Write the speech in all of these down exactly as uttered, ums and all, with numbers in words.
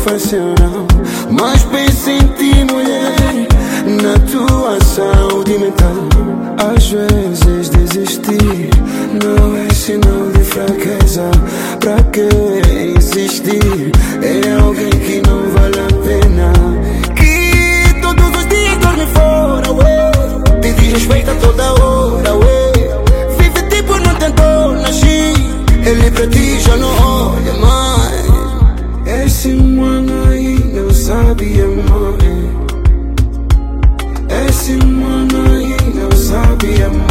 fácil não, mas penso em ti, mulher, na tua saúde mental. Às vezes desistir não é sinal de fraqueza. Pra que insistir em alguém que não vale a pena? Que todos os dias dorme fora, ué, te desrespeita toda hora, ué. Vive tipo não tentou nascer, ele pra ti já não olha mais. Esse mano aí não sabe amar. Esse mano aí não sabe amar.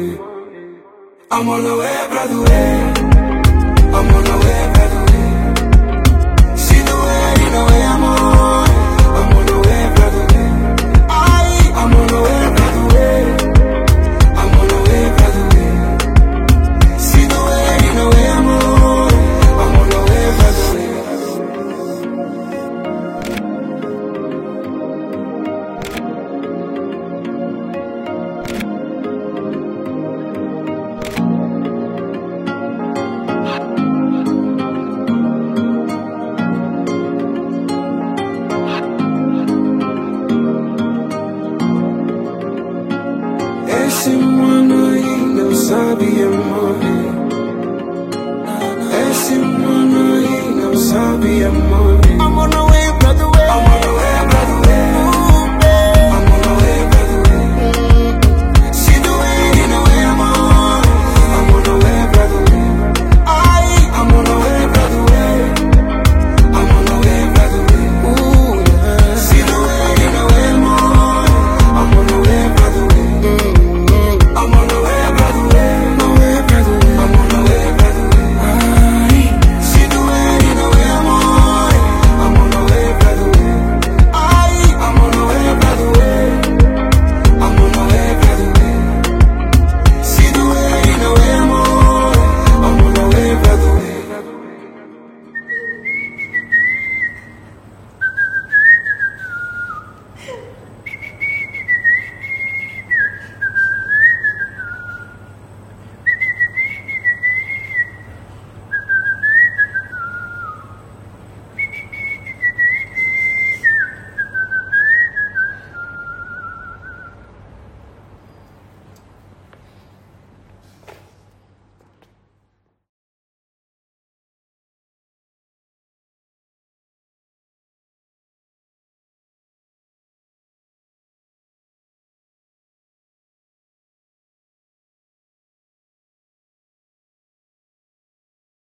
Amor não é pra doer, amor não é pra doer. Se doer não é amor, amor não é pra doer. Ai, amor não é pra doer, amor não é pra doer. Se doer não é amor, amor não é pra doer. Esse mano aí não sabe amar. Esse mano aí não sabe amar. Amor não